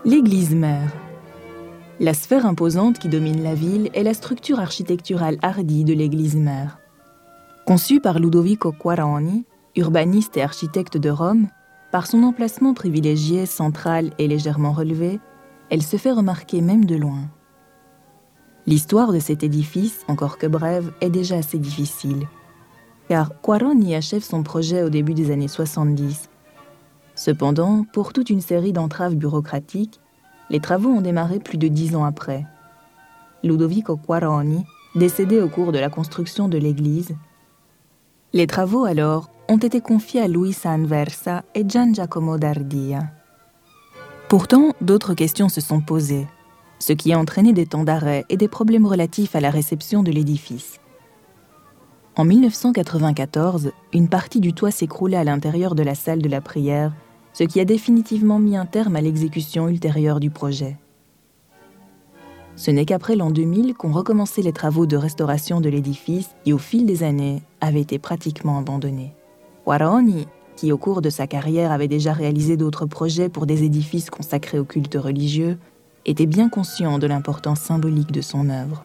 L'église mère. La sphère imposante qui domine la ville est la structure architecturale hardie de l'église mère. Conçue par Ludovico Quaroni, urbaniste et architecte de Rome, par son emplacement privilégié, central et légèrement relevé, elle se fait remarquer même de loin. L'histoire de cet édifice, encore que brève, est déjà assez difficile, car Quaroni achève son projet au début des années 70. Cependant, pour toute une série d'entraves bureaucratiques, les travaux ont démarré plus de 10 ans après. Ludovico Quaroni, décédé au cours de la construction de l'église, les travaux alors ont été confiés à Luisa Anversa et Gian Giacomo d'Ardia. Pourtant, d'autres questions se sont posées, ce qui a entraîné des temps d'arrêt et des problèmes relatifs à la réception de l'édifice. En 1994, une partie du toit s'écroulait à l'intérieur de la salle de la prière, ce qui a définitivement mis un terme à l'exécution ultérieure du projet. Ce n'est qu'après l'an 2000 qu'ont recommencé les travaux de restauration de l'édifice qui, au fil des années, avait été pratiquement abandonné. Quaroni, qui au cours de sa carrière avait déjà réalisé d'autres projets pour des édifices consacrés au culte religieux, était bien conscient de l'importance symbolique de son œuvre.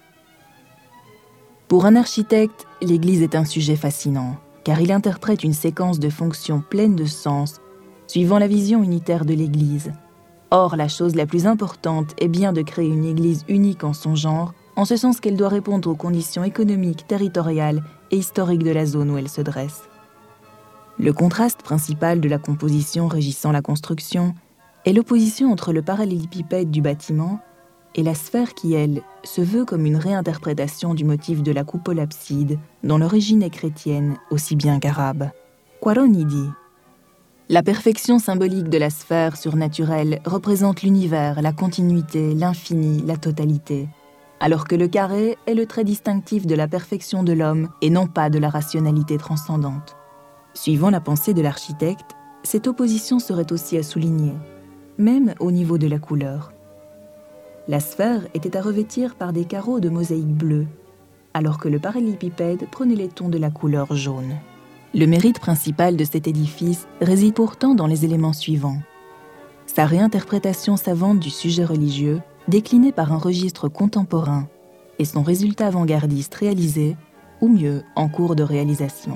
Pour un architecte, l'église est un sujet fascinant, car il interprète une séquence de fonctions pleines de sens, suivant la vision unitaire de l'église. Or, la chose la plus importante est bien de créer une église unique en son genre, en ce sens qu'elle doit répondre aux conditions économiques, territoriales et historiques de la zone où elle se dresse. Le contraste principal de la composition régissant la construction est l'opposition entre le parallélépipède du bâtiment et la sphère qui, elle, se veut comme une réinterprétation du motif de la coupole-abside, dont l'origine est chrétienne aussi bien qu'arabe. Quaroni dit « La perfection symbolique de la sphère surnaturelle représente l'univers, la continuité, l'infini, la totalité, alors que le carré est le trait distinctif de la perfection de l'homme et non pas de la rationalité transcendante. » Suivant la pensée de l'architecte, cette opposition serait aussi à souligner, même au niveau de la couleur. La sphère était à revêtir par des carreaux de mosaïque bleue, alors que le parallélépipède prenait les tons de la couleur jaune. Le mérite principal de cet édifice réside pourtant dans les éléments suivants. Sa réinterprétation savante du sujet religieux, décliné par un registre contemporain, et son résultat avant-gardiste réalisé, ou mieux, en cours de réalisation.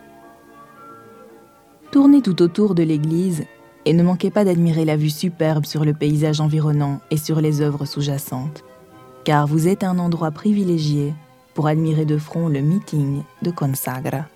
Tournez tout autour de l'église et ne manquez pas d'admirer la vue superbe sur le paysage environnant et sur les œuvres sous-jacentes, car vous êtes un endroit privilégié pour admirer de front le meeting de Consagra.